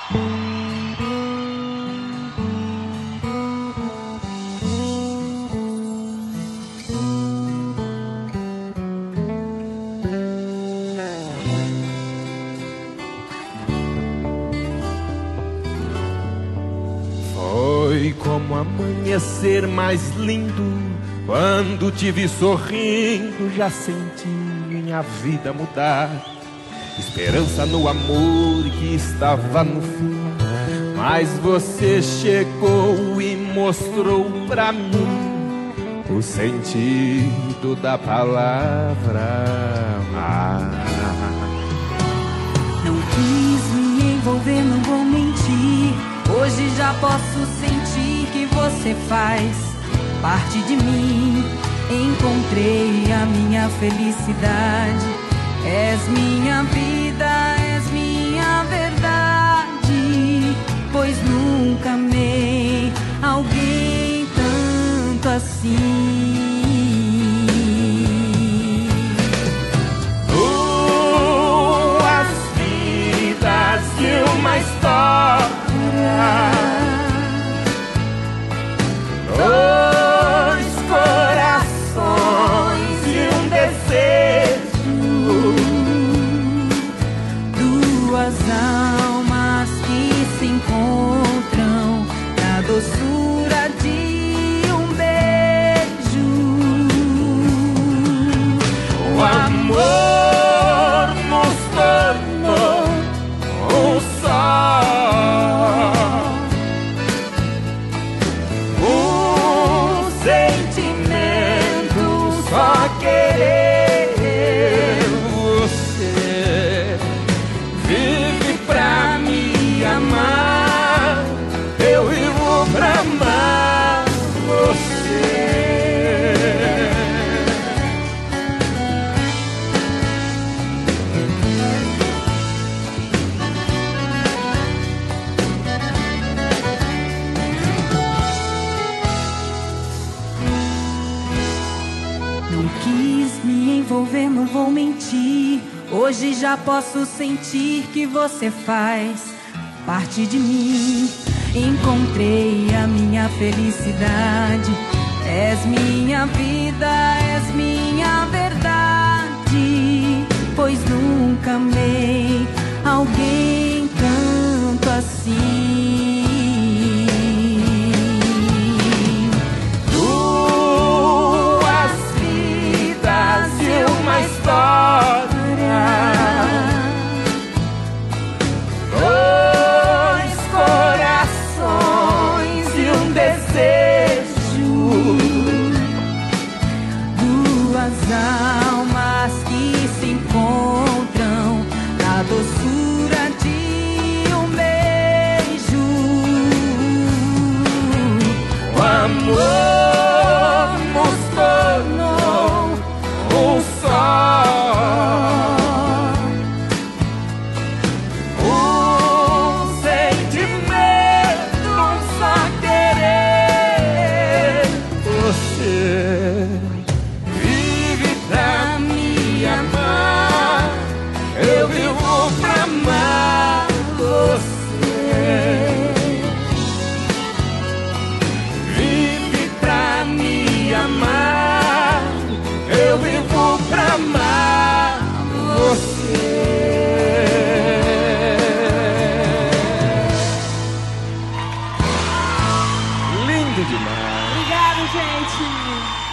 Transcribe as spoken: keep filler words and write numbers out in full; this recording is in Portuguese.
Foi como amanhecer mais lindo, quando te vi sorrindo, já senti minha vida mudar. Esperança no amor que estava no fim, mas você chegou e mostrou pra mim o sentido da palavra amar. Não quis me envolver, não vou mentir. Hoje já posso sentir que você faz parte de mim. Encontrei a minha felicidade. És minha vida, és minha verdade. Pois nunca amei alguém tanto assim. Duas vidas e uma história, dois corações e um desejo, duas almas que se encontram na doçura de um beijo. o amor nos tornou um só. Só querer você, vive pra me amar, eu vivo pra amar você. Não quis me envolver, não vou mentir. Hoje já posso sentir que você faz parte de mim. Encontrei a minha felicidade. És minha vida, és minha verdade. Pois nunca amei alguém tanto assim. Uma história, dois corações e um desejo, duas almas que se encontram na doçura de um beijo. O amor nos tornou um só. Um sentimento, um só querer você. Vive pra me amar, eu vivo pra amar você. Vive pra me amar, eu vivo pra amar você. Lindo demais. Obrigada, gente.